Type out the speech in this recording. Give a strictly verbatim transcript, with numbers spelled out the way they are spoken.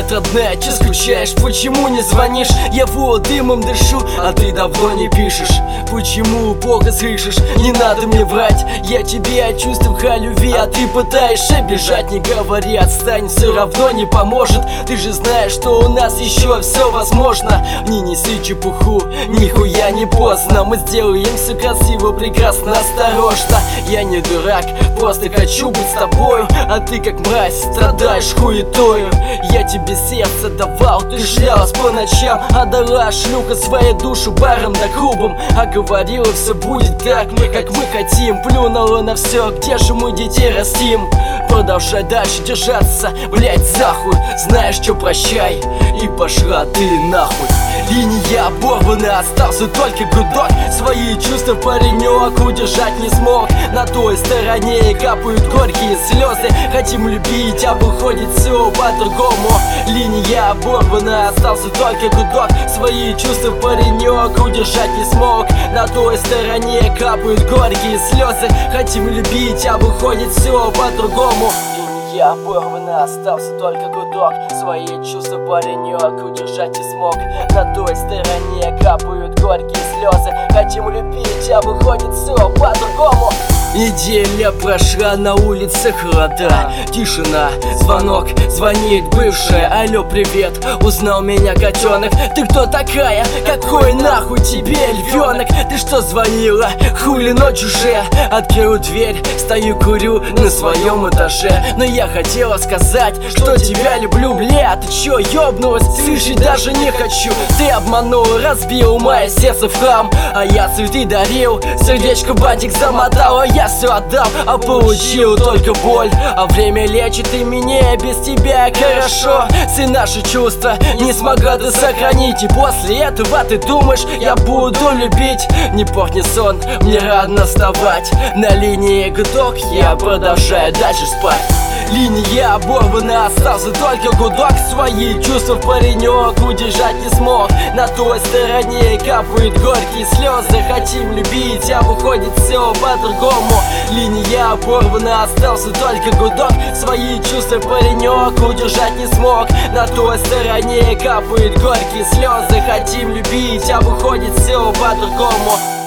Привет, родная, че скучаешь? Почему не звонишь? Я вот дымом дышу, а ты давно не пишешь. Почему плохо слышишь? Не надо мне врать. Я тебе о чувствах, о любви, а ты пытаешься бежать. Не говори, отстань, все равно не поможет. Ты же знаешь, что у нас еще все возможно. Не неси чепуху, нихуя не поздно. Мы сделаем все красиво, прекрасно, осторожно. Я не дурак, просто хочу быть с тобою, а ты как мразь страдаешь хуетою. Я тебе сердце давал, ты шлялась по ночам, отдала шлюха свою душу баром да клубом. А говорила, все будет так, как мы хотим. Плюнула на все, где же мы детей растим? Продолжай дальше держаться, блять, захуй. Знаешь, что, прощай, и пошла ты нахуй. Линия оборвана, остался только гудок. Свои чувства паренек удержать не смог. На той стороне капают горькие слезы. Хотим любить, а выходит все по-другому. Линия оборвана, остался только гудок. Свои чувства паренек удержать не смог. На той стороне капают горькие слезы. Хотим любить, а выходит все по-другому. Я оборвана, остался только гудок. Свои чувства паренек удержать не смог. На той стороне капают горькие слезы. Хотим любить, а выходит все по-другому. Неделя прошла, на улице холода, тишина, звонок, звонит бывшая. Алло, привет, узнал меня котенок. Ты кто такая? Какой нахуй тебе львенок? Ты что звонила? Хули ночь уже? Открою дверь, стою курю на своем этаже. Но я хотела сказать, что тебя люблю, бля. Ты чё, ёбнулась? Слышать даже не хочу. Ты обманула, разбил мое сердце в хлам. А я цветы дарил, сердечко бантик замотал. А я все отдал, а получил только боль. А время лечит, и мне без тебя хорошо. Все наши чувства не смогла ты сохранить. И после этого ты думаешь, я буду любить. Не порт, не сон, мне рано вставать. На линии гудок, я продолжаю дальше спать. Линия оборвана, остался только гудок. Свои чувства паренек удержать не смог. На той стороне капают горькие слезы. Хотим любить, а выходит все по-другому. Линия оборвана, остался только гудок. Свои чувства паренек удержать не смог. На той стороне капают горькие слезы. Хотим любить, а выходит все по-другому.